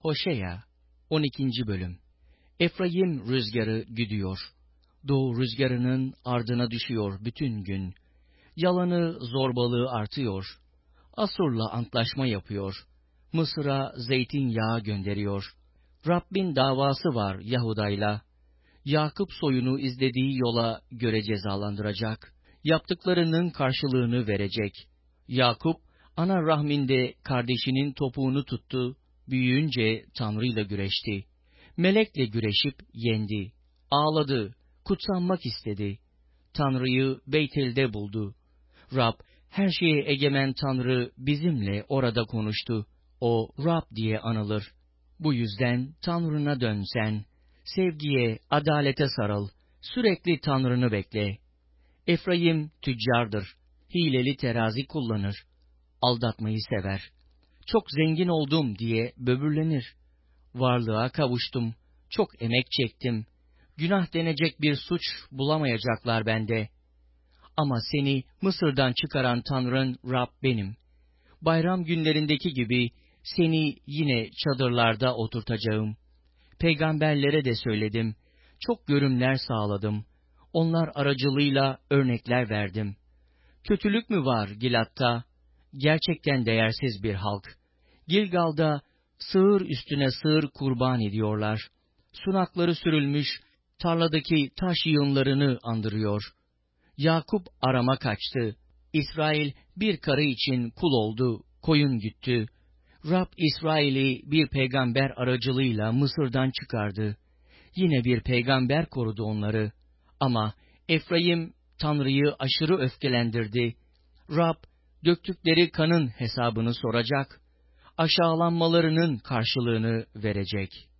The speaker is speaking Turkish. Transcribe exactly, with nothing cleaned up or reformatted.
Hoşea on ikinci. Bölüm. Efraim rüzgarı güdüyor. Doğu rüzgarının ardına düşüyor bütün gün. Yalanı, zorbalığı artıyor. Asur'la antlaşma yapıyor. Mısır'a zeytinyağı gönderiyor. Rabbin davası var Yahuda'yla. Yakup soyunu izlediği yola göre cezalandıracak. Yaptıklarının karşılığını verecek. Yakup, ana rahminde kardeşinin topuğunu tuttu, büyüyünce Tanrı'yla güreşti. Melekle güreşip yendi. Ağladı, kutsanmak istedi. Tanrı'yı Beytel'de buldu. Rab, her şeye egemen Tanrı bizimle orada konuştu. O Rab diye anılır. Bu yüzden Tanrı'na dön sen. Sevgiye, adalete sarıl. Sürekli Tanrı'nı bekle. Efraim tüccardır. Hileli terazi kullanır. Aldatmayı sever. Çok zengin oldum diye böbürlenir. Varlığa kavuştum. Çok emek çektim. Günah denecek bir suç bulamayacaklar bende. Ama seni Mısır'dan çıkaran Tanrın Rab benim. Bayram günlerindeki gibi seni yine çadırlarda oturtacağım. Peygamberlere de söyledim. Çok görümler sağladım. Onlar aracılığıyla örnekler verdim. Kötülük mü var Gilat'ta? Gerçekten değersiz bir halk. Gilgal'da sığır üstüne sığır kurban ediyorlar. Sunakları sürülmüş, tarladaki taş yığınlarını andırıyor. Yakup arama kaçtı. İsrail bir karı için kul oldu, koyun güttü. Rab İsrail'i bir peygamber aracılığıyla Mısır'dan çıkardı. Yine bir peygamber korudu onları. Ama Efraim Tanrı'yı aşırı öfkelendirdi. Rab döktükleri kanın hesabını soracak. Aşağılanmalarının karşılığını verecek.